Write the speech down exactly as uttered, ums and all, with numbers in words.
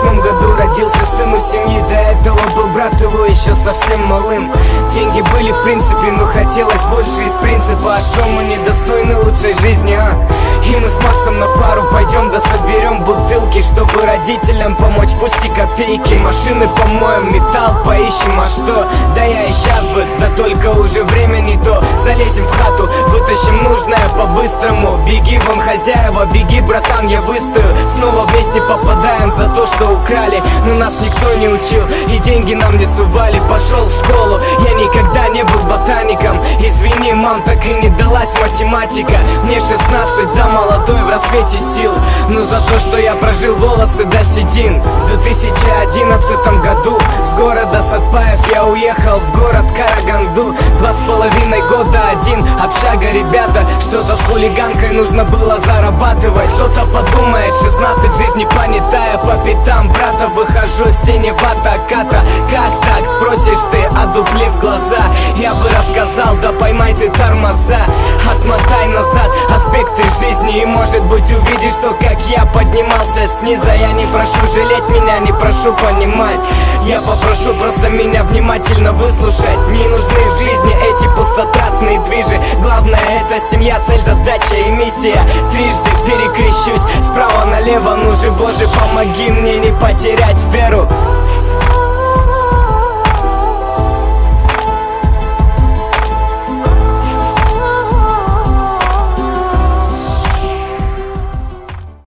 восьмом году родился сын у семьи, до этого был брат его еще совсем малым. Деньги были в принципе, но хотелось больше из принципа. А что мы недостойны лучшей жизни, а? И мы с Максом на пару пойдем да соберем бутылки, чтобы родителям помочь, пусть и копейки. Машины помоем, металл поищем, а что? Да я и сейчас бы, да только уже время не то. Залезем в хату, вытащим нужное по-быстрому. Беги, вон хозяева, беги, братан, я выстою. Снова вместе попадаем за то, что украли. Но нас никто не учил и деньги нам не сували. Пошел в школу, я никогда не был ботаником. Извини, мам, так и не далась математика. Мне шестнадцать, да молодой в рассвете сил. Но за то, что я прожил волосы до седин. В две тысячи одиннадцатом году с города Сатпаев я уехал в город Караганду. Два с половиной года один, общага, ребята. Что-то с хулиганкой нужно было зарабатывать. Кто-то подумает, шестнадцать, жизнь не понятая. По пятам брата выхожу с тени ватаката. Как так, спросишь ты, одуплив глаза? Я бы рассказал, да поймай ты тормоза. Отмотай назад аспекты жизни, и может быть увидишь, что как я поднимался снизу. Я не прошу жалеть меня, не прошу понимать. Я попрошу просто меня внимательно выслушать. Не нужны в жизни эти пустотратные движи. Главное это семья, цель, задача и миссия. Трижды перекрещусь справа налево. Ну же, Боже, помоги мне не потерять веру.